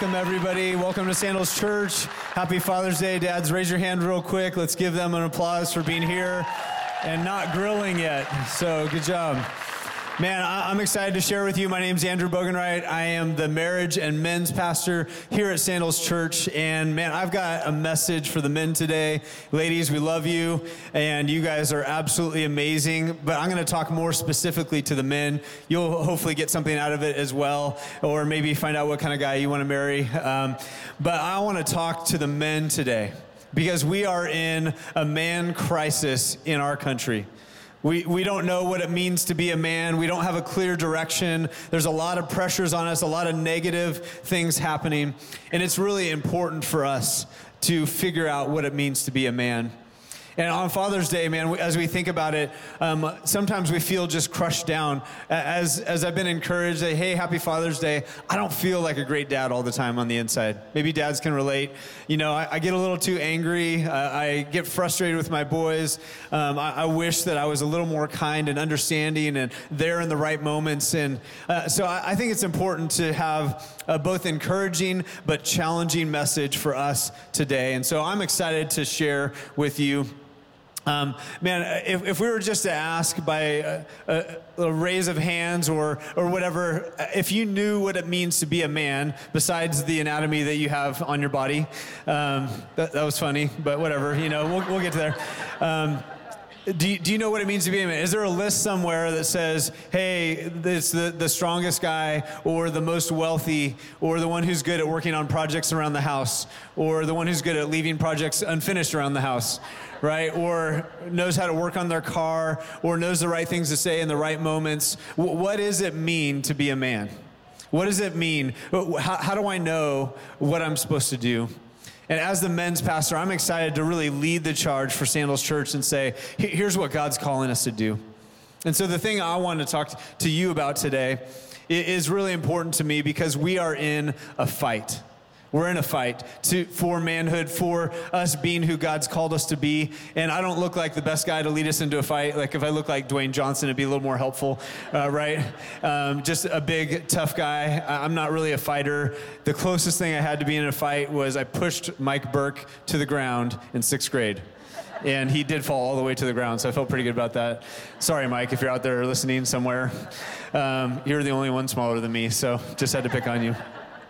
welcome everybody. Welcome to Sandals Church. Happy Father's Day. Dads, raise your hand real quick. Let's give them an applause for being here and not grilling yet. So good job. Man, I'm excited to share with you. My name's Andrew Bogenwright. I am the marriage and men's pastor here at Sandals Church. And man, I've got a message for the men today. Ladies, we love you, and you guys are absolutely amazing. But I'm going to talk more specifically to the men. You'll hopefully get something out of it as well, or maybe find out what kind of guy you want to marry. But I want to talk to the men today because we are in a man crisis in our country. We don't know what it means to be a man. We don't have a clear direction. There's a lot of pressures on us, a lot of negative things happening. And it's really important for us to figure out what it means to be a man. And on Father's Day, man, as we think about it, sometimes we feel just crushed down. As I've been encouraged, that, hey, happy Father's Day, I don't feel like a great dad all the time on the inside. Maybe dads can relate. You know, I get a little too angry. I get frustrated with my boys. I wish that I was a little more kind and understanding and there in the right moments. And so I think it's important to have both encouraging but challenging message for us today. And so I'm excited to share with you. Man, if we were just to ask by a raise of hands or whatever, if you knew what it means to be a man besides the anatomy that you have on your body, that was funny, but whatever, you know, we'll get to there. Do you know what it means to be a man? Is there a list somewhere that says, hey, it's the strongest guy or the most wealthy or the one who's good at working on projects around the house or the one who's good at leaving projects unfinished around the house, right? Or knows how to work on their car or knows the right things to say in the right moments? What does it mean to be a man? What does it mean? How do I know what I'm supposed to do? And as the men's pastor, I'm excited to really lead the charge for Sandals Church and say, here's what God's calling us to do. And so the thing I want to talk to you about today is really important to me because we are in a fight. We're in a fight for manhood, for us being who God's called us to be. And I don't look like the best guy to lead us into a fight. Like if I look like Dwayne Johnson, it'd be a little more helpful, right? Just a big, tough guy. I'm not really a fighter. The closest thing I had to being in a fight was I pushed Mike Burke to the ground in 6th grade. And he did fall all the way to the ground, so I felt pretty good about that. Sorry, Mike, if you're out there listening somewhere. You're the only one smaller than me, so just had to pick on you.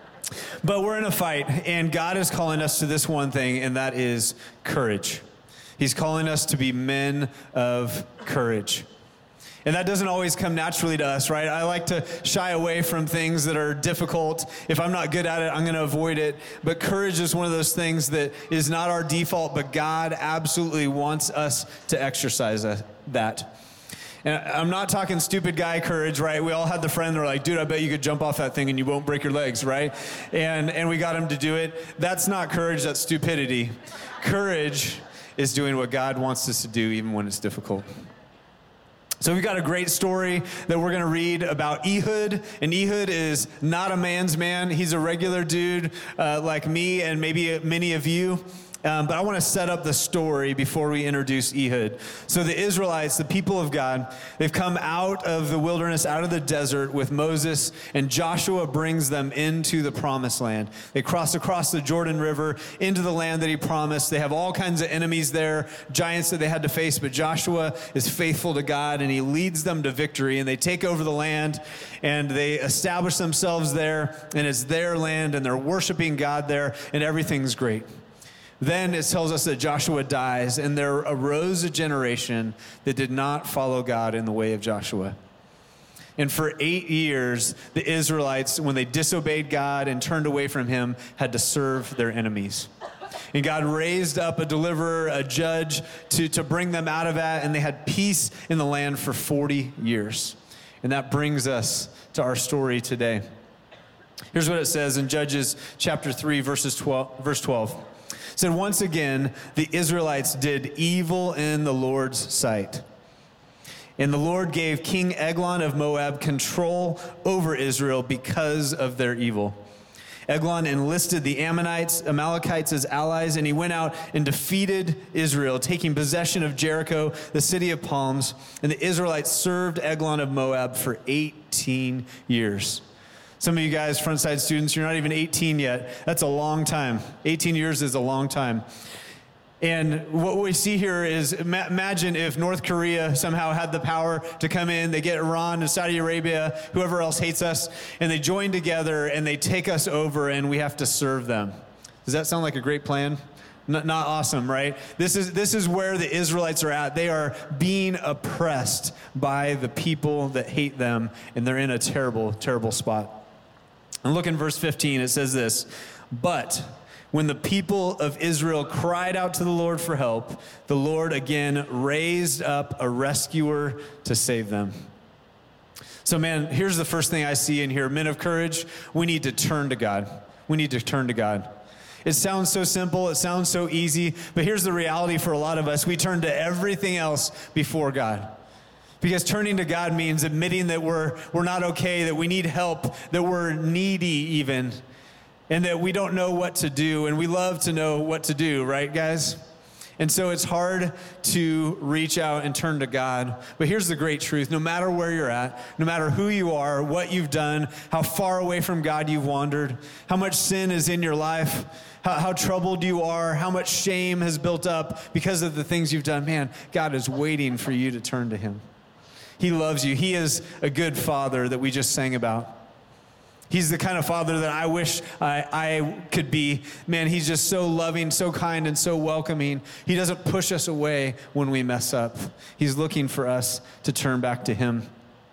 But we're in a fight, and God is calling us to this one thing, and that is courage. He's calling us to be men of courage. And that doesn't always come naturally to us, right? I like to shy away from things that are difficult. If I'm not good at it, I'm going to avoid it. But courage is one of those things that is not our default, but God absolutely wants us to exercise that. And I'm not talking stupid guy courage, right? We all had the friend that were like, dude, I bet you could jump off that thing and you won't break your legs, right? And we got him to do it. That's not courage, that's stupidity. Courage is doing what God wants us to do even when it's difficult. So we've got a great story that we're going to read about Ehud. And Ehud is not a man's man. He's a regular dude like me and maybe many of you. But I want to set up the story before we introduce Ehud. So the Israelites, the people of God, they've come out of the wilderness, out of the desert with Moses, and Joshua brings them into the promised land. They cross across the Jordan River into the land that he promised. They have all kinds of enemies there, giants that they had to face, but Joshua is faithful to God, and he leads them to victory, and they take over the land, and they establish themselves there, and it's their land, and they're worshiping God there, and everything's great. Then it tells us that Joshua dies, and there arose a generation that did not follow God in the way of Joshua. And for 8 years, the Israelites, when they disobeyed God and turned away from him, had to serve their enemies. And God raised up a deliverer, a judge, to bring them out of that, and they had peace in the land for 40 years. And that brings us to our story today. Here's what it says in Judges chapter 3, verse 12. It said, once again, the Israelites did evil in the Lord's sight. And the Lord gave King Eglon of Moab control over Israel because of their evil. Eglon enlisted the Amalekites as allies, and he went out and defeated Israel, taking possession of Jericho, the city of palms. And the Israelites served Eglon of Moab for 18 years. Some of you guys, frontside students, you're not even 18 yet. That's a long time. 18 years is a long time. And what we see here is, imagine if North Korea somehow had the power to come in, they get Iran and Saudi Arabia, whoever else hates us, and they join together and they take us over and we have to serve them. Does that sound like a great plan? Not awesome, right? This is where the Israelites are at. They are being oppressed by the people that hate them, and they're in a terrible, terrible spot. And look in verse 15, it says this, "But when the people of Israel cried out to the Lord for help, the Lord again raised up a rescuer to save them." So man, here's the first thing I see in here. Men of courage, we need to turn to God. We need to turn to God. It sounds so simple, it sounds so easy, but here's the reality for a lot of us. We turn to everything else before God. Because turning to God means admitting that we're not okay, that we need help, that we're needy even, and that we don't know what to do, and we love to know what to do, right, guys? And so it's hard to reach out and turn to God. But here's the great truth. No matter where you're at, no matter who you are, what you've done, how far away from God you've wandered, how much sin is in your life, how troubled you are, how much shame has built up because of the things you've done, man, God is waiting for you to turn to him. He loves you. He is a good father that we just sang about. He's the kind of father that I wish I could be. Man, he's just so loving, so kind, and so welcoming. He doesn't push us away when we mess up. He's looking for us to turn back to him.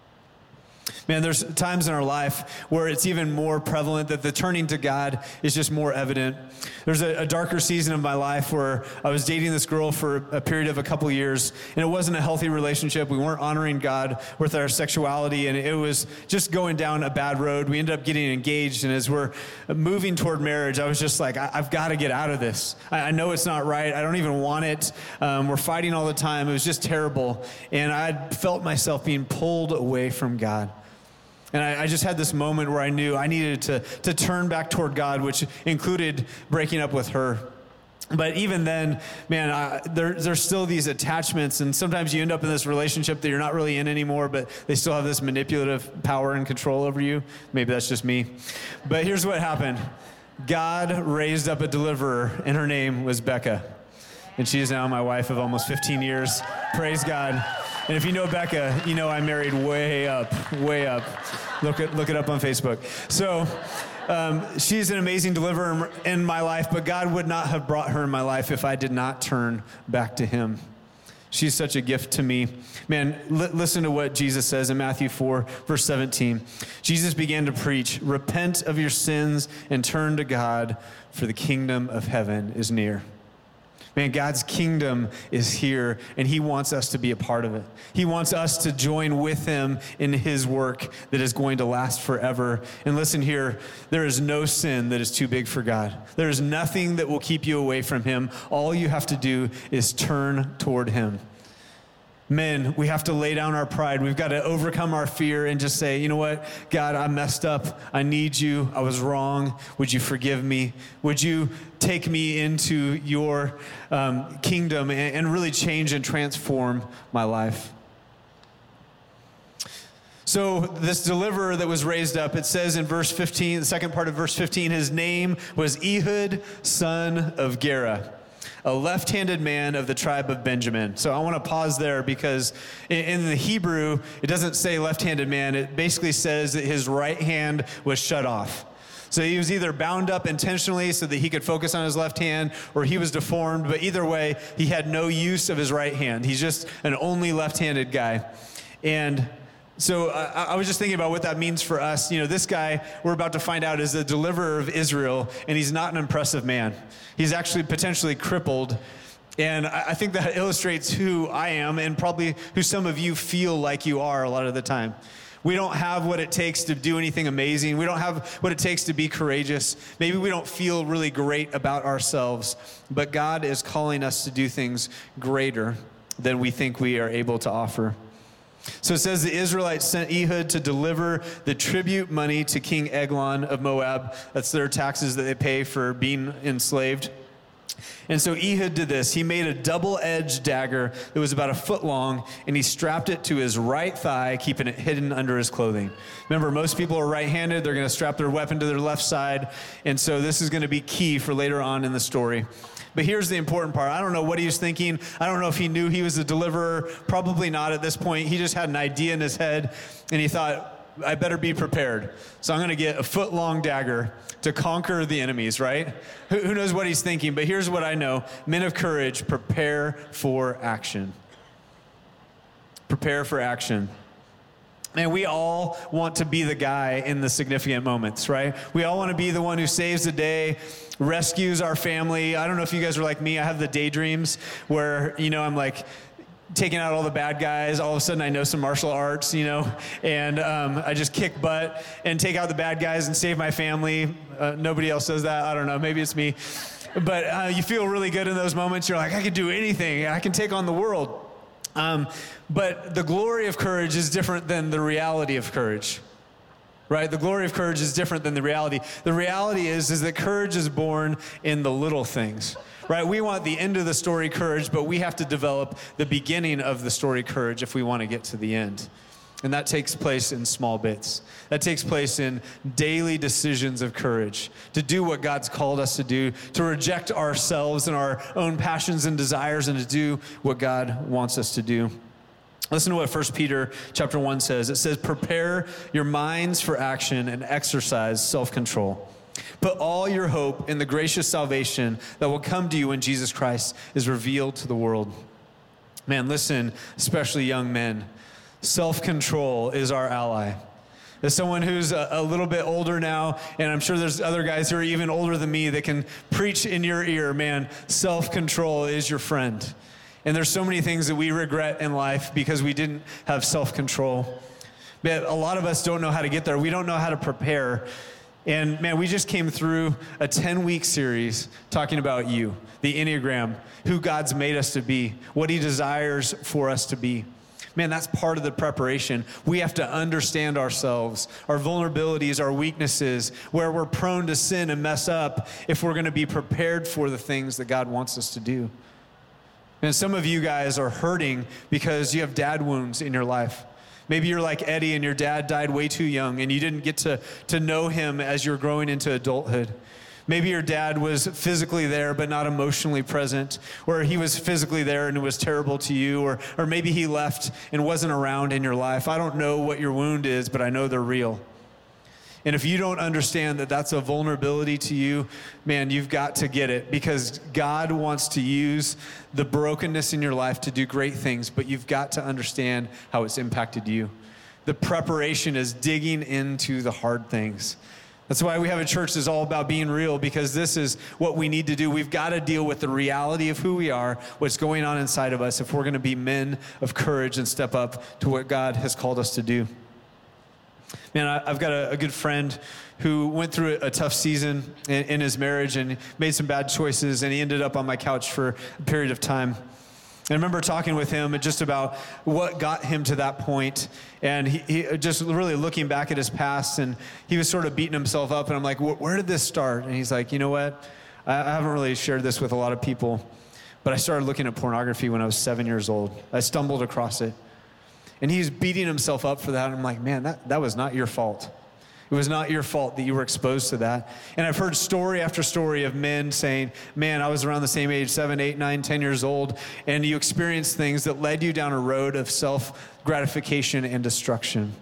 Man, there's times in our life where it's even more prevalent that the turning to God is just more evident. There's a darker season of my life where I was dating this girl for a period of a couple of years, and it wasn't a healthy relationship. We weren't honoring God with our sexuality, and it was just going down a bad road. We ended up getting engaged, and as we're moving toward marriage, I was just like, I've got to get out of this. I know it's not right. I don't even want it. We're fighting all the time. It was just terrible, and I felt myself being pulled away from God. And I just had this moment where I knew I needed to turn back toward God, which included breaking up with her. But even then, man, there's still these attachments, and sometimes you end up in this relationship that you're not really in anymore, but they still have this manipulative power and control over you. Maybe that's just me. But here's what happened. God raised up a deliverer, and her name was Becca. And she is now my wife of almost 15 years. Praise God. And if you know Becca, you know I married way up. Look it up on Facebook. So she's an amazing deliverer in my life, but God would not have brought her in my life if I did not turn back to him. She's such a gift to me. Man, listen to what Jesus says in Matthew 4, verse 17. Jesus began to preach, "Repent of your sins and turn to God, for the kingdom of heaven is near." Man, God's kingdom is here, and he wants us to be a part of it. He wants us to join with him in his work that is going to last forever. And listen here, there is no sin that is too big for God. There is nothing that will keep you away from him. All you have to do is turn toward him. Men, we have to lay down our pride. We've got to overcome our fear and just say, you know what, God, I messed up. I need you. I was wrong. Would you forgive me? Would you take me into your kingdom and really change and transform my life? So this deliverer that was raised up, it says in verse 15, the second part of verse 15, his name was Ehud, son of Gera, a left-handed man of the tribe of Benjamin. So I want to pause there because in the Hebrew, it doesn't say left-handed man. It basically says that his right hand was shut off. So he was either bound up intentionally so that he could focus on his left hand, or he was deformed. But either way, he had no use of his right hand. He's just an only left-handed guy. And so I was just thinking about what that means for us. You know, this guy we're about to find out is the deliverer of Israel, and he's not an impressive man. He's actually potentially crippled. And I think that illustrates who I am and probably who some of you feel like you are a lot of the time. We don't have what it takes to do anything amazing. We don't have what it takes to be courageous. Maybe we don't feel really great about ourselves, but God is calling us to do things greater than we think we are able to offer. So it says the Israelites sent Ehud to deliver the tribute money to King Eglon of Moab. That's their taxes that they pay for being enslaved. And so Ehud did this. He made a double-edged dagger that was about a foot long, and he strapped it to his right thigh, keeping it hidden under his clothing. Remember, most people are right-handed. They're going to strap their weapon to their left side. And so this is going to be key for later on in the story. But here's the important part. I don't know what he was thinking. I don't know if he knew he was a deliverer. Probably not at this point. He just had an idea in his head, and he thought, I better be prepared. So I'm going to get a foot-long dagger to conquer the enemies, right? Who knows what he's thinking? But here's what I know. Men of courage, prepare for action. Prepare for action. And we all want to be the guy in the significant moments, right? We all want to be the one who saves the day, rescues our family. I don't know if you guys are like me. I have the daydreams where, I'm like taking out all the bad guys. All of a sudden I know some martial arts, and I just kick butt and take out the bad guys and save my family. Nobody else does that. I don't know. Maybe it's me. But you feel really good in those moments. You're like, I can do anything. I can take on the world. But the glory of courage is different than the reality of courage, right? The glory of courage is different than the reality. The reality is that courage is born in the little things, right? We want the end of the story courage, but we have to develop the beginning of the story courage if we want to get to the end. And that takes place in small bits. That takes place in daily decisions of courage, to do what God's called us to do, to reject ourselves and our own passions and desires, and to do what God wants us to do. Listen to what 1 Peter chapter 1 says. It says, prepare your minds for action and exercise self-control. Put all your hope in the gracious salvation that will come to you when Jesus Christ is revealed to the world. Man, listen, especially young men. Self-control is our ally. As someone who's a little bit older now, and I'm sure there's other guys who are even older than me that can preach in your ear, man, self-control is your friend. And there's so many things that we regret in life because we didn't have self-control. But a lot of us don't know how to get there. We don't know how to prepare. And man, we just came through a 10-week series talking about you, the Enneagram, who God's made us to be, what he desires for us to be. Man, that's part of the preparation. We have to understand ourselves, our vulnerabilities, our weaknesses, where we're prone to sin and mess up if we're going to be prepared for the things that God wants us to do. And some of you guys are hurting because you have dad wounds in your life. Maybe you're like Eddie and your dad died way too young and you didn't get to know him as you're growing into adulthood. Maybe your dad was physically there but not emotionally present, or he was physically there and it was terrible to you, or maybe he left and wasn't around in your life. I don't know what your wound is, but I know they're real. And if you don't understand that that's a vulnerability to you, man, you've got to get it, because God wants to use the brokenness in your life to do great things, but you've got to understand how it's impacted you. The preparation is digging into the hard things. That's why we have a church that's all about being real, because this is what we need to do. We've got to deal with the reality of who we are, what's going on inside of us, if we're going to be men of courage and step up to what God has called us to do. Man, I've got a good friend who went through a tough season in his marriage and made some bad choices, and he ended up on my couch for a period of time. And I remember talking with him just about what got him to that point. And he just really looking back at his past, and he was sort of beating himself up. And I'm like, where did this start? And he's like, you know what? I haven't really shared this with a lot of people, but I started looking at pornography when I was 7 years old. I stumbled across it. And he's beating himself up for that. And I'm like, man, that was not your fault. It was not your fault that you were exposed to that. And I've heard story after story of men saying, man, I was around the same age, 7, 8, 9, 10 years old, and you experienced things that led you down a road of self-gratification and destruction.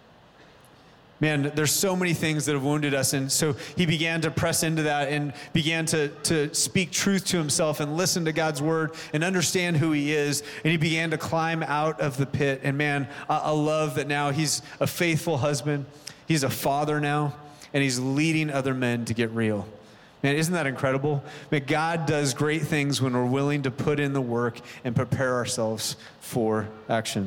Man, there's so many things that have wounded us. And so he began to press into that and began to speak truth to himself and listen to God's word and understand who he is. And he began to climb out of the pit. And man, I love that now he's a faithful husband. He's a father now, and he's leading other men to get real. Man, isn't that incredible? Man, God does great things when we're willing to put in the work and prepare ourselves for action.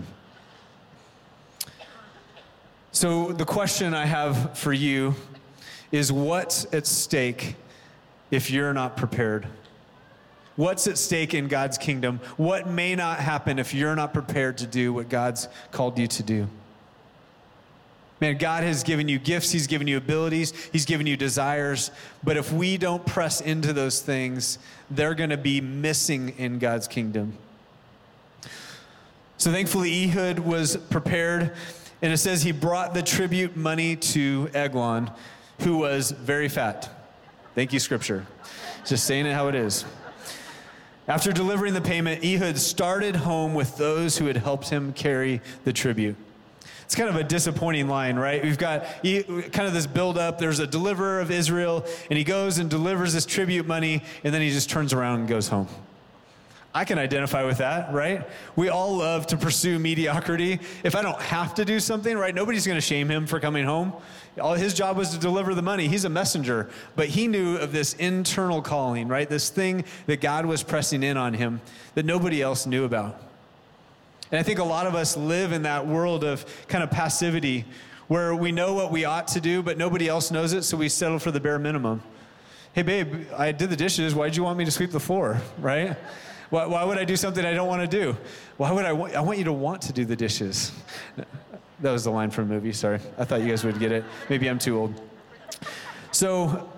So the question I have for you is, what's at stake if you're not prepared? What's at stake in God's kingdom? What may not happen if you're not prepared to do what God's called you to do? Man, God has given you gifts, he's given you abilities, he's given you desires, but if we don't press into those things, they're going to be missing in God's kingdom. So thankfully, Ehud was prepared, and it says he brought the tribute money to Eglon, who was very fat. Thank you, Scripture. Just saying it how it is. After delivering the payment, Ehud started home with those who had helped him carry the tribute. It's kind of a disappointing line, right? We've got kind of this build-up. There's a deliverer of Israel, and he goes and delivers this tribute money, and then he just turns around and goes home. I can identify with that, right? We all love to pursue mediocrity. If I don't have to do something, right, nobody's going to shame him for coming home. All his job was to deliver the money. He's a messenger, but he knew of this internal calling, right? This thing that God was pressing in on him that nobody else knew about. And I think a lot of us live in that world of kind of passivity where we know what we ought to do, but nobody else knows it, so we settle for the bare minimum. Hey, babe, I did the dishes. Why'd you want me to sweep the floor, right? Why would I do something I don't want to do? Why would I want you to want to do the dishes? That was the line from a movie, sorry. I thought you guys would get it. Maybe I'm too old. So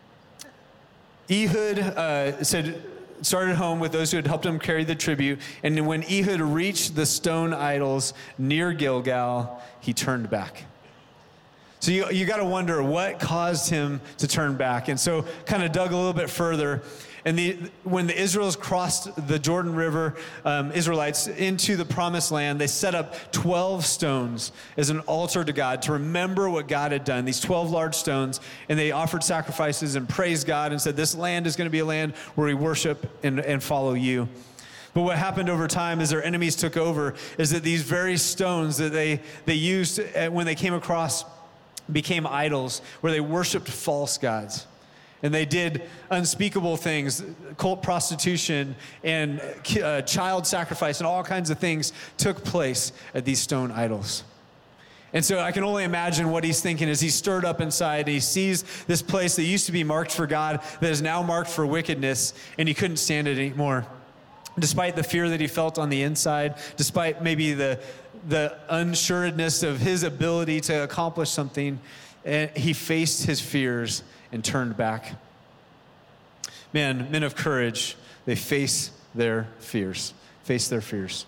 Ehud started home with those who had helped him carry the tribute. And when Ehud reached the stone idols near Gilgal, he turned back. So you got to wonder what caused him to turn back. And so kind of dug a little bit further. And when the Israelites crossed the Jordan River, Israelites, into the promised land, they set up 12 stones as an altar to God to remember what God had done, these 12 large stones. And they offered sacrifices and praised God and said, this land is going to be a land where we worship and follow you. But what happened over time as their enemies took over is that these very stones that they used when they came across became idols where they worshiped false gods. And they did unspeakable things, cult prostitution and child sacrifice and all kinds of things took place at these stone idols. And so I can only imagine what he's thinking as he's stirred up inside and he sees this place that used to be marked for God that is now marked for wickedness, and he couldn't stand it anymore. Despite the fear that he felt on the inside, despite maybe the unsureness of his ability to accomplish something, and he faced his fears and turned back. Man, men of courage, they face their fears. Face their fears.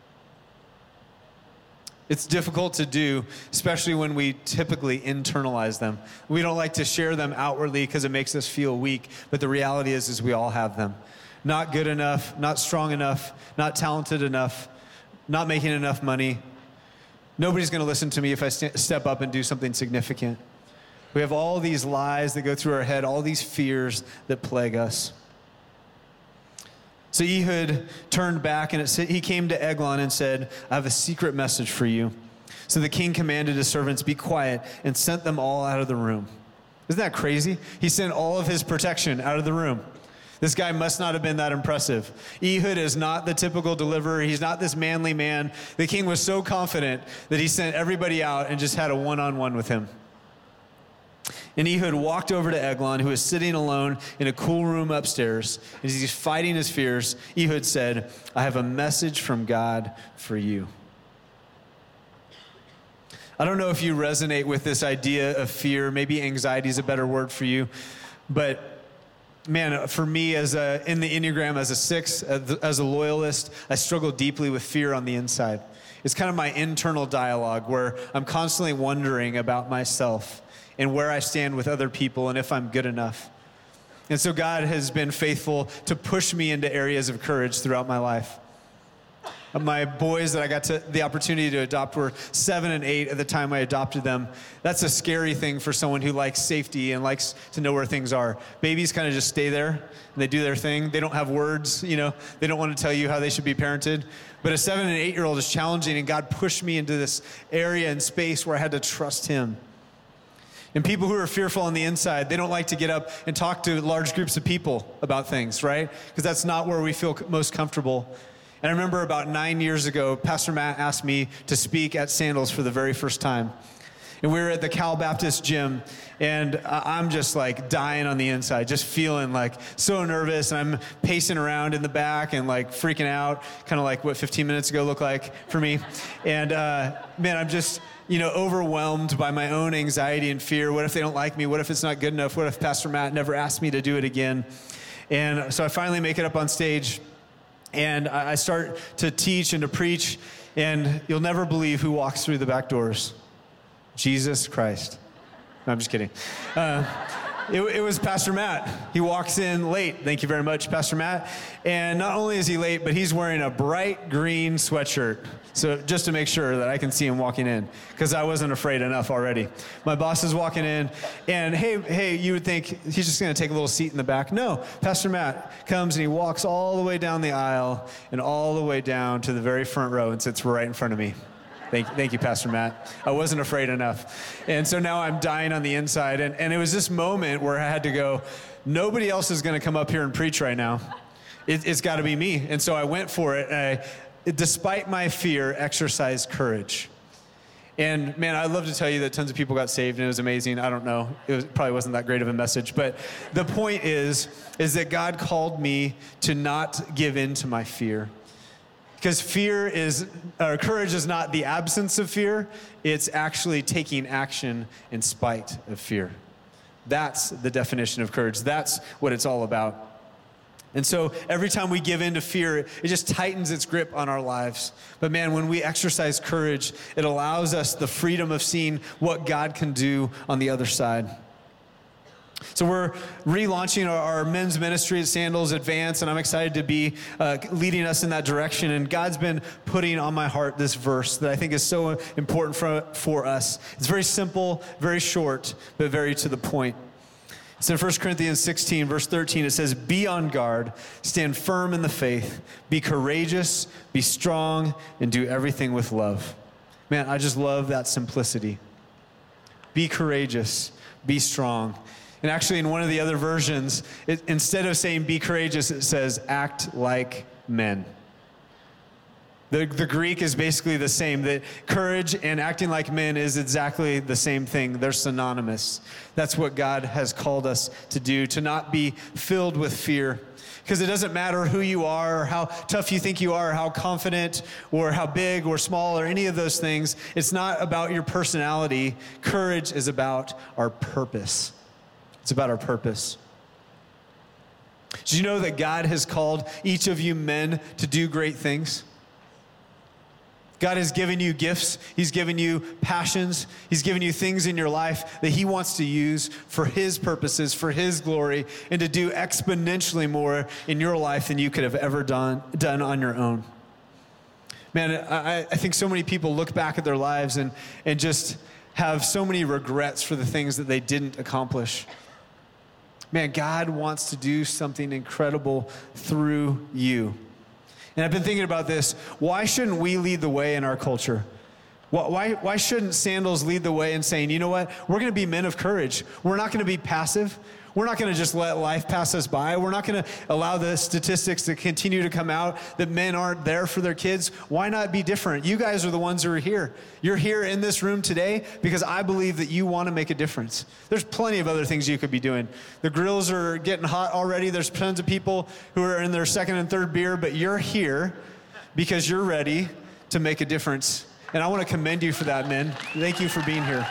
It's difficult to do, especially when we typically internalize them. We don't like to share them outwardly because it makes us feel weak, but the reality is we all have them. Not good enough, not strong enough, not talented enough, not making enough money. Nobody's going to listen to me if I step up and do something significant. We have all these lies that go through our head, all these fears that plague us. So Ehud turned back, and he came to Eglon and said, I have a secret message for you. So the king commanded his servants, be quiet, and sent them all out of the room. Isn't that crazy? He sent all of his protection out of the room. This guy must not have been that impressive. Ehud is not the typical deliverer. He's not this manly man. The king was so confident that he sent everybody out and just had a one-on-one with him. And Ehud walked over to Eglon, who was sitting alone in a cool room upstairs. As he's fighting his fears, Ehud said, I have a message from God for you. I don't know if you resonate with this idea of fear. Maybe anxiety is a better word for you. But man, for me, in the Enneagram, as a 6, as a loyalist, I struggle deeply with fear on the inside. It's kind of my internal dialogue where I'm constantly wondering about myself and where I stand with other people and if I'm good enough. And so God has been faithful to push me into areas of courage throughout my life. My boys that I got the opportunity to adopt were 7 and 8 at the time I adopted them. That's a scary thing for someone who likes safety and likes to know where things are. Babies kind of just stay there and they do their thing. They don't have words, they don't want to tell you how they should be parented. But a 7 and 8-year-old is challenging, and God pushed me into this area and space where I had to trust him. And people who are fearful on the inside, they don't like to get up and talk to large groups of people about things, right? Because that's not where we feel most comfortable. And I remember about 9 years ago, Pastor Matt asked me to speak at Sandals for the very first time. And we were at the Cal Baptist gym, and I'm just like dying on the inside, just feeling like so nervous. And I'm pacing around in the back and like freaking out, kind of like what 15 minutes ago looked like for me. And man, I'm just, overwhelmed by my own anxiety and fear. What if they don't like me? What if it's not good enough? What if Pastor Matt never asked me to do it again? And so I finally make it up on stage, and I start to teach and to preach, and you'll never believe who walks through the back doors. Jesus Christ. No, I'm just kidding. It was Pastor Matt. He walks in late. Thank you very much, Pastor Matt. And not only is he late, but he's wearing a bright green sweatshirt. So just to make sure that I can see him walking in, because I wasn't afraid enough already. My boss is walking in, and hey, you would think he's just going to take a little seat in the back. No, Pastor Matt comes and he walks all the way down the aisle and all the way down to the very front row and sits right in front of me. Thank you, Pastor Matt. I wasn't afraid enough. And so now I'm dying on the inside. And it was this moment where I had to go, nobody else is going to come up here and preach right now. It's got to be me. And so I went for it. Despite my fear, exercised courage. And man, I'd love to tell you that tons of people got saved and it was amazing. I don't know. Probably wasn't that great of a message. But the point is that God called me to not give in to my fear. Because courage is not the absence of fear, it's actually taking action in spite of fear. That's the definition of courage. That's what it's all about. And so every time we give in to fear, it just tightens its grip on our lives. But man, when we exercise courage, it allows us the freedom of seeing what God can do on the other side. So we're relaunching our men's ministry at Sandals Advance, and I'm excited to be leading us in that direction. And God's been putting on my heart this verse that I think is so important for us. It's very simple, very short, but very to the point. It's in 1 Corinthians 16, verse 13. It says, "Be on guard, stand firm in the faith, be courageous, be strong, and do everything with love." Man, I just love that simplicity. Be courageous, be strong. And actually, in one of the other versions, instead of saying be courageous, it says act like men. The Greek is basically the same, that courage and acting like men is exactly the same thing. They're synonymous. That's what God has called us to do, to not be filled with fear. Because it doesn't matter who you are, or how tough you think you are, or how confident, or how big or small, or any of those things. It's not about your personality. Courage is about our purpose. It's about our purpose. Did you know that God has called each of you men to do great things? God has given you gifts. He's given you passions. He's given you things in your life that he wants to use for his purposes, for his glory, and to do exponentially more in your life than you could have ever done on your own. Man, I think so many people look back at their lives and just have so many regrets for the things that they didn't accomplish. Man, God wants to do something incredible through you. And I've been thinking about this. Why shouldn't we lead the way in our culture? Why shouldn't Sandals lead the way in saying, you know what? We're going to be men of courage. We're not going to be passive. We're not going to just let life pass us by. We're not going to allow the statistics to continue to come out that men aren't there for their kids. Why not be different? You guys are the ones who are here. You're here in this room today because I believe that you want to make a difference. There's plenty of other things you could be doing. The grills are getting hot already. There's tons of people who are in their second and third beer, but you're here because you're ready to make a difference. And I want to commend you for that, men. Thank you for being here.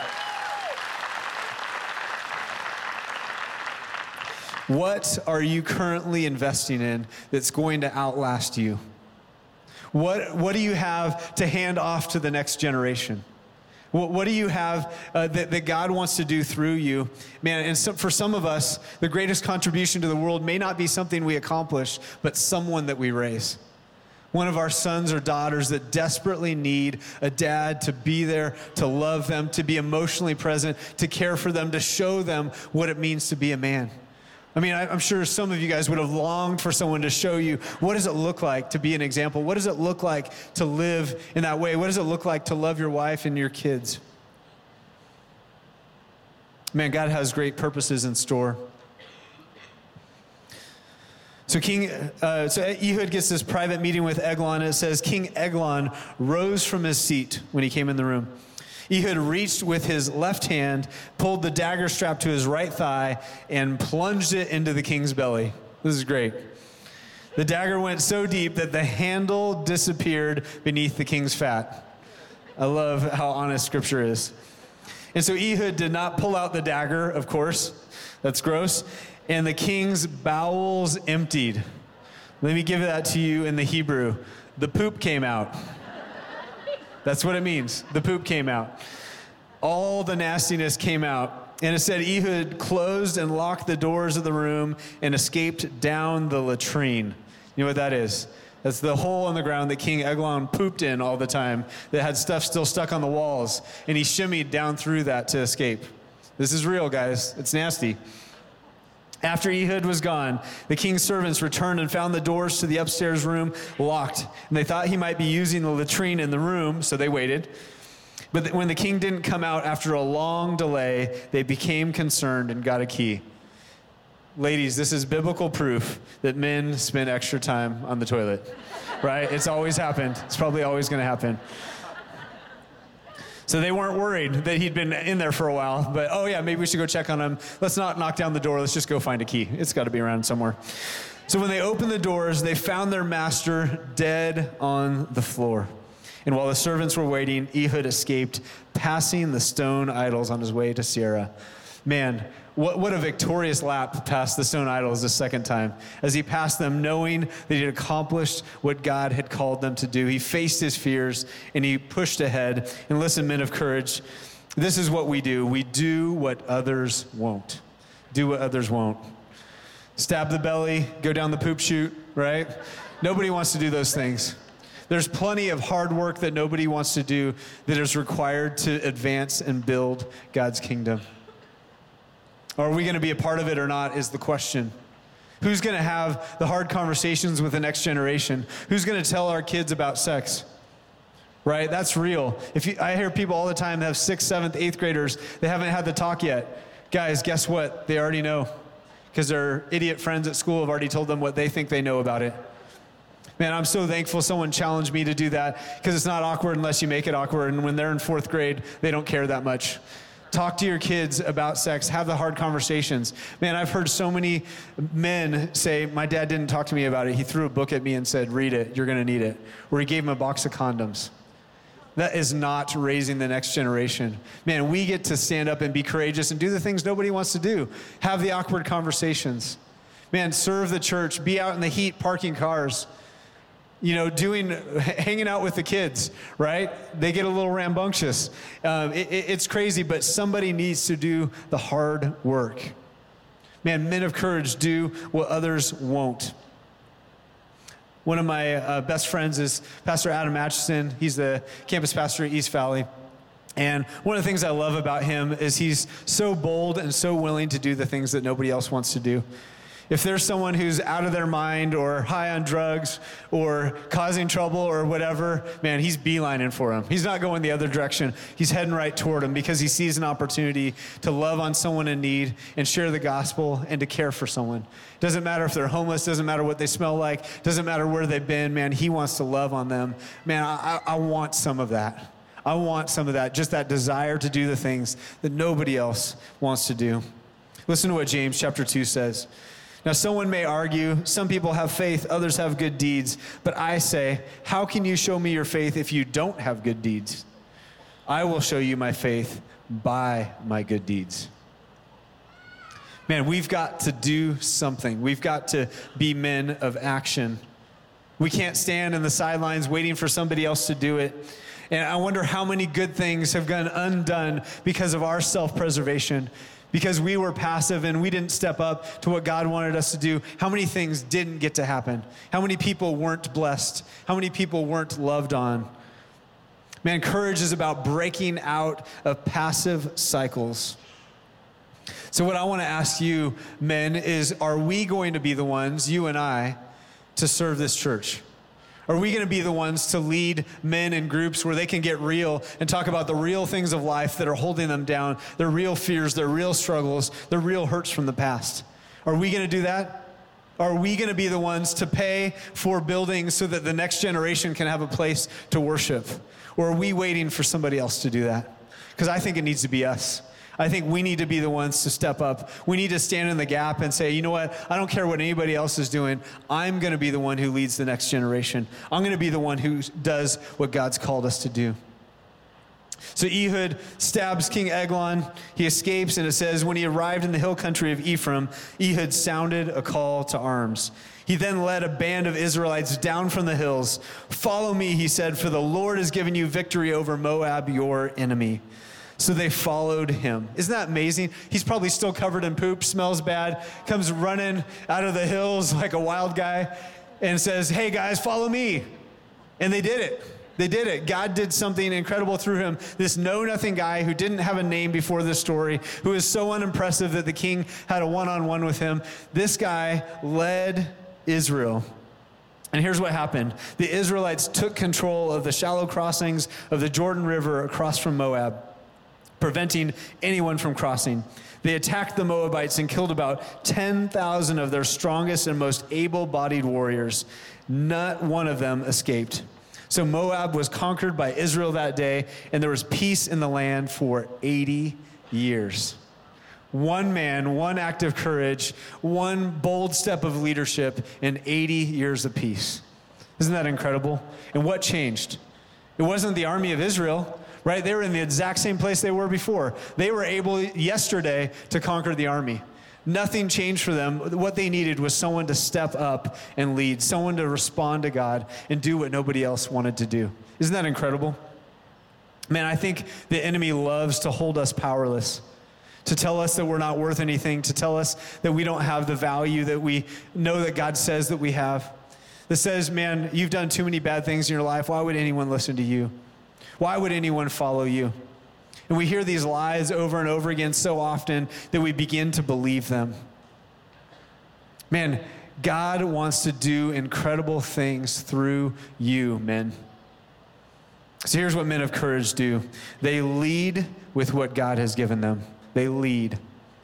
What are you currently investing in that's going to outlast you? What do you have to hand off to the next generation? What do you have that God wants to do through you? Man, and so for some of us, the greatest contribution to the world may not be something we accomplish, but someone that we raise. One of our sons or daughters that desperately need a dad to be there, to love them, to be emotionally present, to care for them, to show them what it means to be a man. I mean, I'm sure some of you guys would have longed for someone to show you, what does it look like to be an example? What does it look like to live in that way? What does it look like to love your wife and your kids? Man, God has great purposes in store. So Ehud gets this private meeting with Eglon, and it says King Eglon rose from his seat when he came in the room. Ehud reached with his left hand, pulled the dagger strap to his right thigh, and plunged it into the king's belly. This is great. The dagger went so deep that the handle disappeared beneath the king's fat. I love how honest Scripture is. And so Ehud did not pull out the dagger, of course. That's gross. And the king's bowels emptied. Let me give that to you in the Hebrew. The poop came out. That's what it means. The poop came out. All the nastiness came out. And it said Ehud closed and locked the doors of the room and escaped down the latrine. You know what that is? That's the hole in the ground that King Eglon pooped in all the time that had stuff still stuck on the walls. And he shimmied down through that to escape. This is real, guys. It's nasty. After Ehud was gone, the king's servants returned and found the doors to the upstairs room locked. And they thought he might be using the latrine in the room, so they waited. But when the king didn't come out after a long delay, they became concerned and got a key. Ladies, this is biblical proof that men spend extra time on the toilet, right? It's always happened. It's probably always going to happen. So they weren't worried that he'd been in there for a while, but oh yeah, maybe we should go check on him. Let's not knock down the door. Let's just go find a key. It's got to be around somewhere. So when they opened the doors, they found their master dead on the floor. And while the servants were waiting, Ehud escaped, passing the stone idols on his way to Seirah. Man, what a victorious lap past the stone idols the second time. As he passed them, knowing that he had accomplished what God had called them to do, he faced his fears and he pushed ahead. And listen, men of courage, this is what we do. We do what others won't. Do what others won't. Stab the belly, go down the poop chute, right? Nobody wants to do those things. There's plenty of hard work that nobody wants to do that is required to advance and build God's kingdom. Are we going to be a part of it or not is the question. Who's going to have the hard conversations with the next generation? Who's going to tell our kids about sex? Right? That's real. I hear people all the time that have 6th, 7th, 8th graders, they haven't had the talk yet. Guys, guess what? They already know because their idiot friends at school have already told them what they think they know about it. Man, I'm so thankful someone challenged me to do that because it's not awkward unless you make it awkward. And when they're in 4th grade, they don't care that much. Talk to your kids about sex. Have the hard conversations. Man, I've heard so many men say, my dad didn't talk to me about it. He threw a book at me and said, read it. You're going to need it. Or he gave him a box of condoms. That is not raising the next generation. Man, we get to stand up and be courageous and do the things nobody wants to do. Have the awkward conversations. Man, serve the church. Be out in the heat parking cars. You know, hanging out with the kids, right? They get a little rambunctious. It's crazy, but somebody needs to do the hard work. Man, men of courage do what others won't. One of my best friends is Pastor Adam Atchison. He's the campus pastor at East Valley. And one of the things I love about him is he's so bold and so willing to do the things that nobody else wants to do. If there's someone who's out of their mind or high on drugs or causing trouble or whatever, man, he's beelining for him. He's not going the other direction. He's heading right toward him because he sees an opportunity to love on someone in need and share the gospel and to care for someone. Doesn't matter if they're homeless, doesn't matter what they smell like, doesn't matter where they've been, man, he wants to love on them. Man, I want some of that. I want some of that, just that desire to do the things that nobody else wants to do. Listen to what James chapter 2 says. Now, someone may argue, some people have faith, others have good deeds. But I say, how can you show me your faith if you don't have good deeds? I will show you my faith by my good deeds. Man, we've got to do something. We've got to be men of action. We can't stand in the sidelines waiting for somebody else to do it. And I wonder how many good things have gone undone because of our self-preservation. Because we were passive and we didn't step up to what God wanted us to do. How many things didn't get to happen? How many people weren't blessed? How many people weren't loved on? Man, courage is about breaking out of passive cycles. So what I want to ask you, men, is are we going to be the ones, you and I, to serve this church? Are we going to be the ones to lead men in groups where they can get real and talk about the real things of life that are holding them down, their real fears, their real struggles, their real hurts from the past? Are we going to do that? Are we going to be the ones to pay for buildings so that the next generation can have a place to worship? Or are we waiting for somebody else to do that? because I think it needs to be us. I think we need to be the ones to step up. We need to stand in the gap and say, you know what? I don't care what anybody else is doing. I'm going to be the one who leads the next generation. I'm going to be the one who does what God's called us to do. So Ehud stabs King Eglon. He escapes, and it says, when he arrived in the hill country of Ephraim, Ehud sounded a call to arms. He then led a band of Israelites down from the hills. Follow me, he said, for the Lord has given you victory over Moab, your enemy. So they followed him. Isn't that amazing? He's probably still covered in poop, smells bad, comes running out of the hills like a wild guy and says, hey guys, follow me. And they did it. They did it. God did something incredible through him. This know-nothing guy who didn't have a name before this story, who was so unimpressive that the king had a one-on-one with him. This guy led Israel. And here's what happened. The Israelites took control of the shallow crossings of the Jordan River across from Moab, preventing anyone from crossing. They attacked the Moabites and killed about 10,000 of their strongest and most able-bodied warriors. Not one of them escaped. So Moab was conquered by Israel that day, and there was peace in the land for 80 years. One man, one act of courage, one bold step of leadership, and 80 years of peace. Isn't that incredible? And what changed? It wasn't the army of Israel, right? They were in the exact same place they were before. They were able yesterday to conquer the army. Nothing changed for them. What they needed was someone to step up and lead, someone to respond to God and do what nobody else wanted to do. Isn't that incredible? Man, I think the enemy loves to hold us powerless, to tell us that we're not worth anything, to tell us that we don't have the value that we know that God says that we have. That says, man, you've done too many bad things in your life. Why would anyone listen to you? Why would anyone follow you? And we hear these lies over and over again so often that we begin to believe them. Man, God wants to do incredible things through you, men. So here's what men of courage do. They lead with what God has given them. They lead.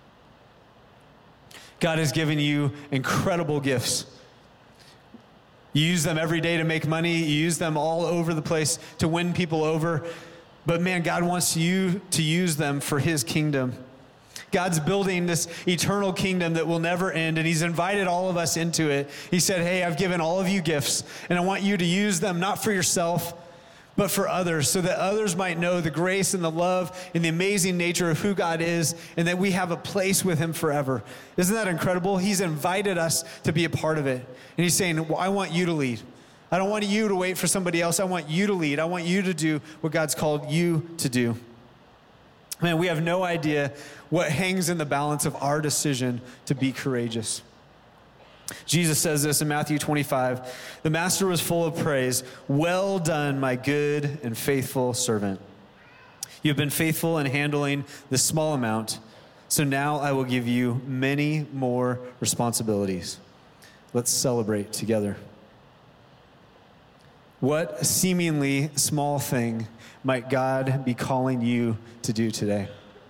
God has given you incredible gifts. You use them every day to make money. You use them all over the place to win people over. But man, God wants you to use them for his kingdom. God's building this eternal kingdom that will never end, and he's invited all of us into it. He said, hey, I've given all of you gifts, and I want you to use them not for yourself, but for others, so that others might know the grace and the love and the amazing nature of who God is, and that we have a place with him forever. Isn't that incredible? He's invited us to be a part of it. And he's saying, well, I want you to lead. I don't want you to wait for somebody else. I want you to lead. I want you to do what God's called you to do. Man, we have no idea what hangs in the balance of our decision to be courageous. Jesus says this in Matthew 25. The master was full of praise. Well done, my good and faithful servant. You have been faithful in handling this small amount, so now I will give you many more responsibilities. Let's celebrate together. What seemingly small thing might God be calling you to do today?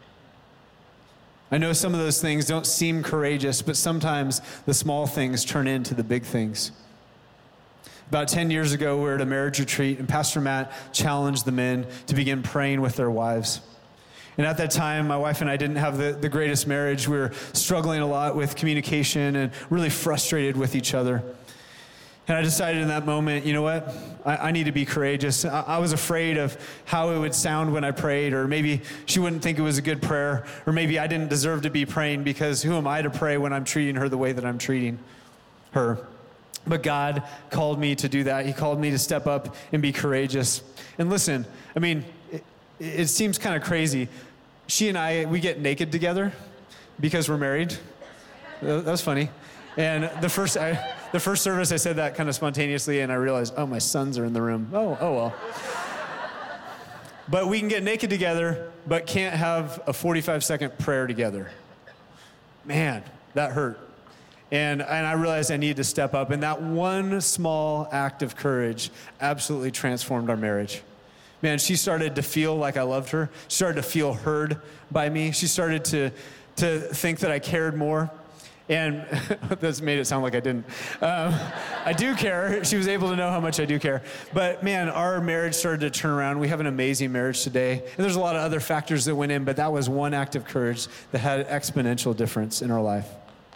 I know some of those things don't seem courageous, but sometimes the small things turn into the big things. About 10 years ago, we were at a marriage retreat, and Pastor Matt challenged the men to begin praying with their wives. And at that time, my wife and I didn't have the greatest marriage. We were struggling a lot with communication and really frustrated with each other. And I decided in that moment, you know what? I need to be courageous. I was afraid of how it would sound when I prayed, or maybe she wouldn't think it was a good prayer, or maybe I didn't deserve to be praying because who am I to pray when I'm treating her the way that I'm treating her? But God called me to do that. He called me to step up and be courageous. And listen, I mean, it seems kind of crazy. She and I, we get naked together because we're married. That was funny. And the first service, I said that kind of spontaneously, and I realized, oh, my sons are in the room. Oh well. But we can get naked together, but can't have a 45-second prayer together. Man, that hurt. And I realized I needed to step up, and that one small act of courage absolutely transformed our marriage. Man, she started to feel like I loved her. She started to feel heard by me. She started to think that I cared more. And that's made it sound like I didn't. I do care. She was able to know how much I do care. But man, our marriage started to turn around. We have an amazing marriage today. And there's a lot of other factors that went in, but that was one act of courage that had an exponential difference in our life.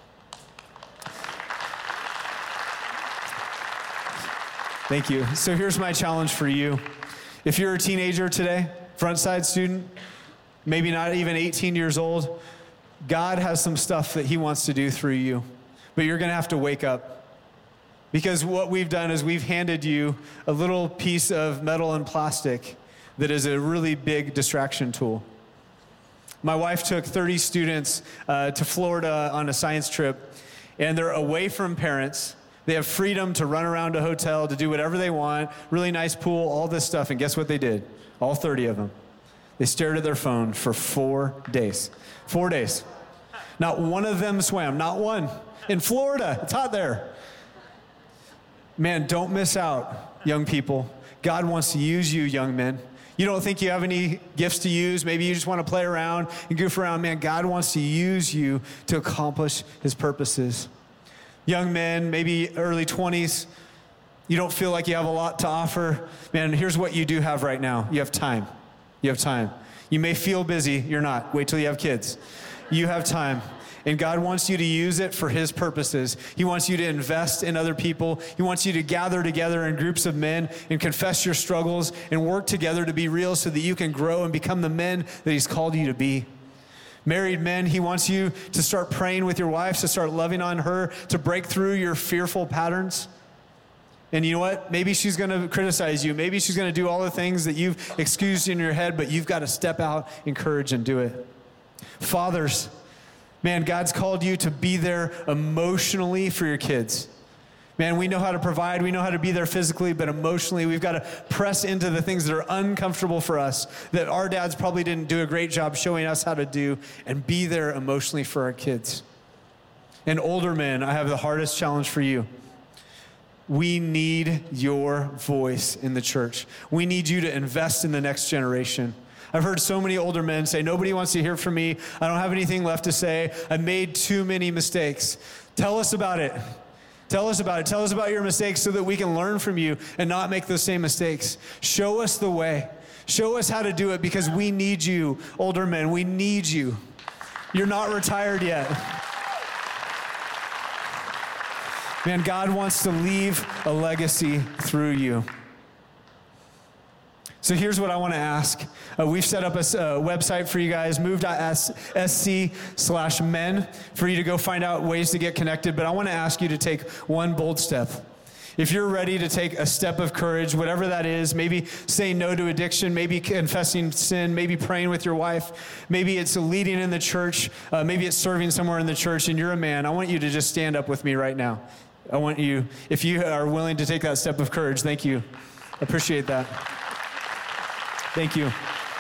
Thank you. So here's my challenge for you. If you're a teenager today, frontside student, maybe not even 18 years old, God has some stuff that he wants to do through you, but you're going to have to wake up. Because what we've done is we've handed you a little piece of metal and plastic that is a really big distraction tool. My wife took 30 students to Florida on a science trip, and they're away from parents. They have freedom to run around a hotel, to do whatever they want, really nice pool, all this stuff. And guess what they did? All 30 of them. They stared at their phone for 4 days. 4 days. Not one of them swam, not one. In Florida, it's hot there. Man, don't miss out, young people. God wants to use you, young men. You don't think you have any gifts to use. Maybe you just want to play around and goof around. Man, God wants to use you to accomplish his purposes. Young men, maybe early 20s, you don't feel like you have a lot to offer. Man, here's what you do have right now. You have time. You have time. You may feel busy. You're not. Wait till you have kids. You have time. And God wants you to use it for his purposes. He wants you to invest in other people. He wants you to gather together in groups of men and confess your struggles and work together to be real so that you can grow and become the men that he's called you to be. Married men, he wants you to start praying with your wife, to start loving on her, to break through your fearful patterns. And you know what? Maybe she's going to criticize you. Maybe she's going to do all the things that you've excused in your head, but you've got to step out in courage and do it. Fathers, man, God's called you to be there emotionally for your kids. Man, we know how to provide. We know how to be there physically, but emotionally, we've got to press into the things that are uncomfortable for us, that our dads probably didn't do a great job showing us how to do, and be there emotionally for our kids. And older men, I have the hardest challenge for you. We need your voice in the church. We need you to invest in the next generation. I've heard so many older men say, nobody wants to hear from me. I don't have anything left to say. I made too many mistakes. Tell us about it. Tell us about it. Tell us about your mistakes so that we can learn from you and not make those same mistakes. Show us the way. Show us how to do it, because we need you, older men. We need you. You're not retired yet. Man, God wants to leave a legacy through you. So here's what I want to ask. We've set up a website for you guys, move.sc/men, for you to go find out ways to get connected. But I want to ask you to take one bold step. If you're ready to take a step of courage, whatever that is, maybe saying no to addiction, maybe confessing sin, maybe praying with your wife, maybe it's leading in the church, maybe it's serving somewhere in the church, and you're a man, I want you to just stand up with me right now. I want you, if you are willing to take that step of courage, thank you. I appreciate that. Thank you.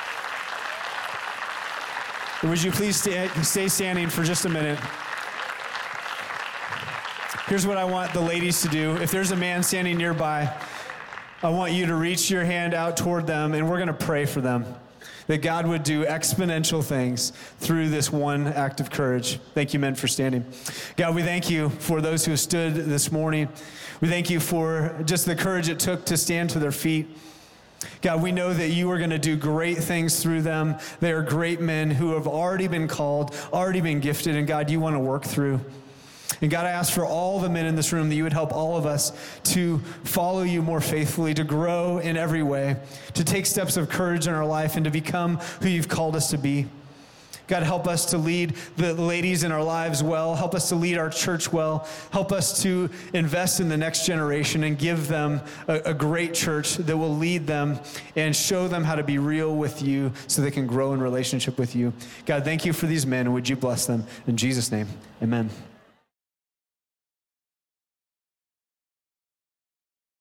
Would you please stay standing for just a minute? Here's what I want the ladies to do. If there's a man standing nearby, I want you to reach your hand out toward them, and we're going to pray for them, that God would do exponential things through this one act of courage. Thank you, men, for standing. God, we thank you for those who stood this morning. We thank you for just the courage it took to stand to their feet. God, we know that you are going to do great things through them. They are great men who have already been called, already been gifted, and God, you want to work through. And God, I ask for all the men in this room that you would help all of us to follow you more faithfully, to grow in every way, to take steps of courage in our life, and to become who you've called us to be. God, help us to lead the ladies in our lives well. Help us to lead our church well. Help us to invest in the next generation and give them a great church that will lead them and show them how to be real with you so they can grow in relationship with you. God, thank you for these men, and would you bless them? In Jesus' name, amen.